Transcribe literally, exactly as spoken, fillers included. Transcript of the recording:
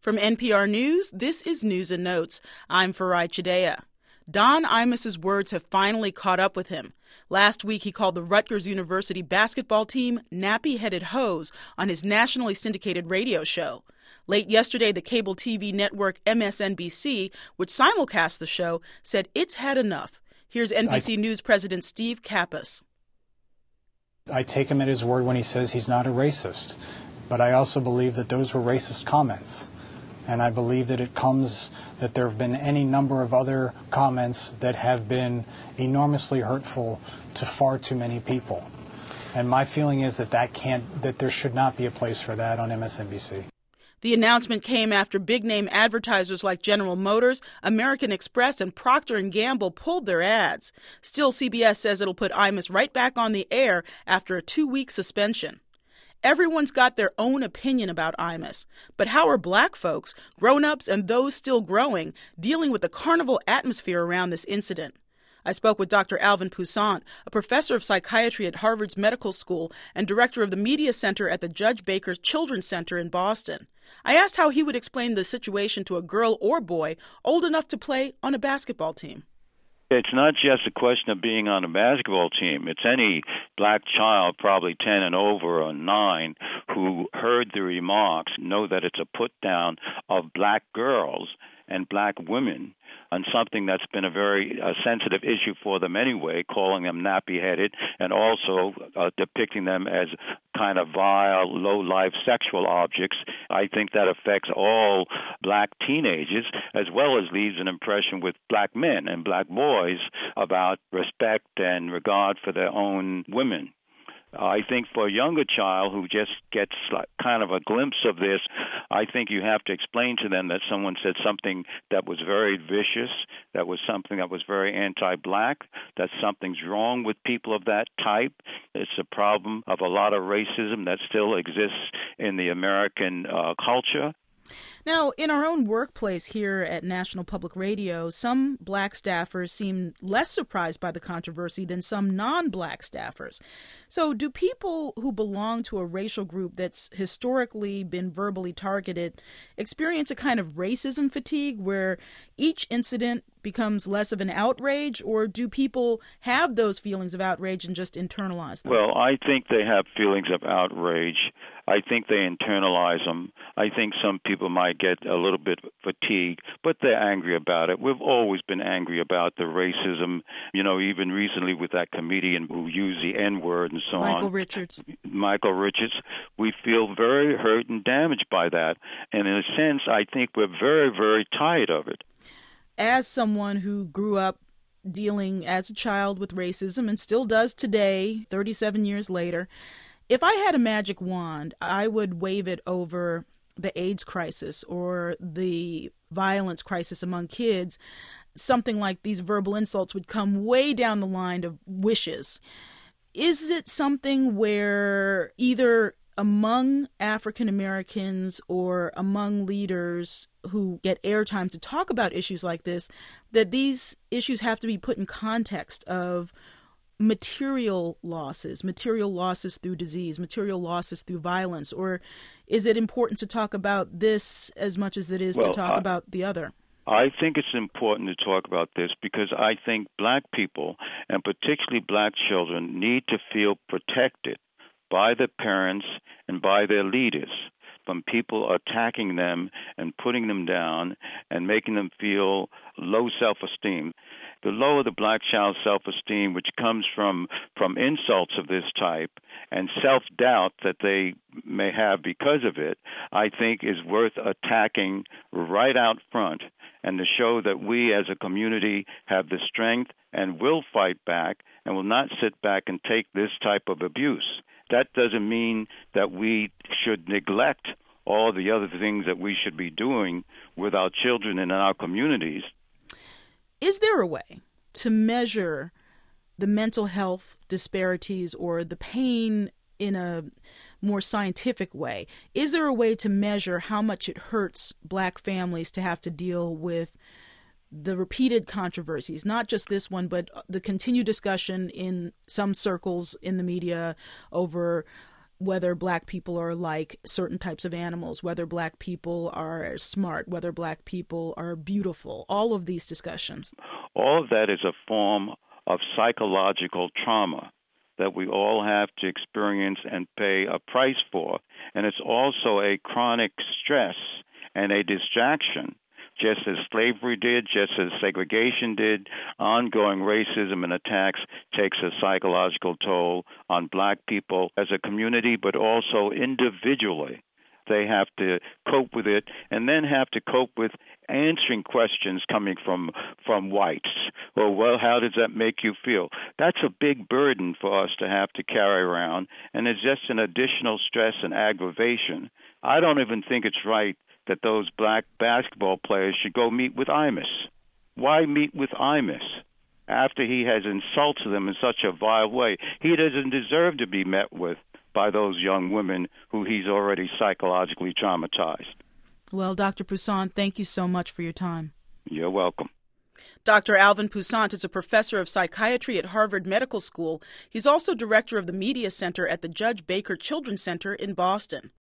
From N P R News, this is News and Notes. I'm Farai Chideya. Don Imus's words have finally caught up with him. Last week, he called the Rutgers University basketball team nappy-headed hoes on his nationally syndicated radio show. Late yesterday, the cable T V network M S N B C, which simulcast the show, said it's had enough. Here's N B C I, News President Steve Kappas. I take him at his word when he says he's not a racist, but I also believe that those were racist comments. And I believe that it comes that there have been any number of other comments that have been enormously hurtful to far too many people. And my feeling is that that can't, that there should not be a place for that on M S N B C. The announcement came after big-name advertisers like General Motors, American Express, and Procter and Gamble pulled their ads. Still, C B S says it'll put Imus right back on the air after a two-week suspension. Everyone's got their own opinion about Imus, but how are black folks, grown-ups, and those still growing, dealing with the carnival atmosphere around this incident? I spoke with Doctor Alvin Poussant, a professor of psychiatry at Harvard's Medical School and director of the Media Center at the Judge Baker Children's Center in Boston. I asked how he would explain the situation to a girl or boy old enough to play on a basketball team. It's not just a question of being on a basketball team. It's any black child, probably ten and over or nine, who heard the remarks, know that it's a put-down of black girls and black women on something that's been a very uh, sensitive issue for them anyway, calling them nappy-headed and also uh, depicting them as kind of vile, low-life sexual objects. I think that affects all black teenagers, as well as leaves an impression with black men and black boys about respect and regard for their own women. I think for a younger child who just gets like kind of a glimpse of this, I think you have to explain to them that someone said something that was very vicious, that was something that was very anti-black, that something's wrong with people of that type. It's a problem of a lot of racism that still exists in the American uh, culture. Now, in our own workplace here at National Public Radio, some black staffers seem less surprised by the controversy than some non-black staffers. So do people who belong to a racial group that's historically been verbally targeted experience a kind of racism fatigue where each incident becomes less of an outrage, or do people have those feelings of outrage and just internalize them? Well, I think they have feelings of outrage. I think they internalize them. I think some people might get a little bit fatigued, but they're angry about it. We've always been angry about the racism, you know, even recently with that comedian who used the N-word and so Michael on. Michael Richards. Michael Richards. We feel very hurt and damaged by that. And in a sense, I think we're very, very tired of it. As someone who grew up dealing as a child with racism and still does today, thirty-seven years later, if I had a magic wand, I would wave it over the AIDS crisis or the violence crisis among kids. Something like these verbal insults would come way down the line of wishes. Is it something where either among African Americans or among leaders who get airtime to talk about issues like this, that these issues have to be put in context of material losses, material losses through disease, material losses through violence? Or is it important to talk about this as much as it is well, to talk I, about the other? I think it's important to talk about this because I think black people, and particularly black children, need to feel protected by their parents and by their leaders from people attacking them and putting them down and making them feel low self-esteem. The lower the black child's self-esteem, which comes from, from insults of this type and self-doubt that they may have because of it, I think is worth attacking right out front, and to show that we as a community have the strength and will fight back and will not sit back and take this type of abuse. That doesn't mean that we should neglect all the other things that we should be doing with our children and in our communities. Is there a way to measure the mental health disparities or the pain in a more scientific way? Is there a way to measure how much it hurts black families to have to deal with the repeated controversies, not just this one, but the continued discussion in some circles in the media over whether black people are like certain types of animals, whether black people are smart, whether black people are beautiful, all of these discussions. All of that is a form of psychological trauma that we all have to experience and pay a price for. And it's also a chronic stress and a distraction, just as slavery did, just as segregation did. Ongoing racism and attacks takes a psychological toll on black people as a community, but also individually. They have to cope with it and then have to cope with answering questions coming from from whites. Well, well, how does that make you feel? That's a big burden for us to have to carry around, and it's just an additional stress and aggravation. I don't even think it's right that those black basketball players should go meet with Imus. Why meet with Imus after he has insulted them in such a vile way? He doesn't deserve to be met with by those young women who he's already psychologically traumatized. Well, Doctor Poussaint, thank you so much for your time. You're welcome. Doctor Alvin Poussaint is a professor of psychiatry at Harvard Medical School. He's also director of the Media Center at the Judge Baker Children's Center in Boston.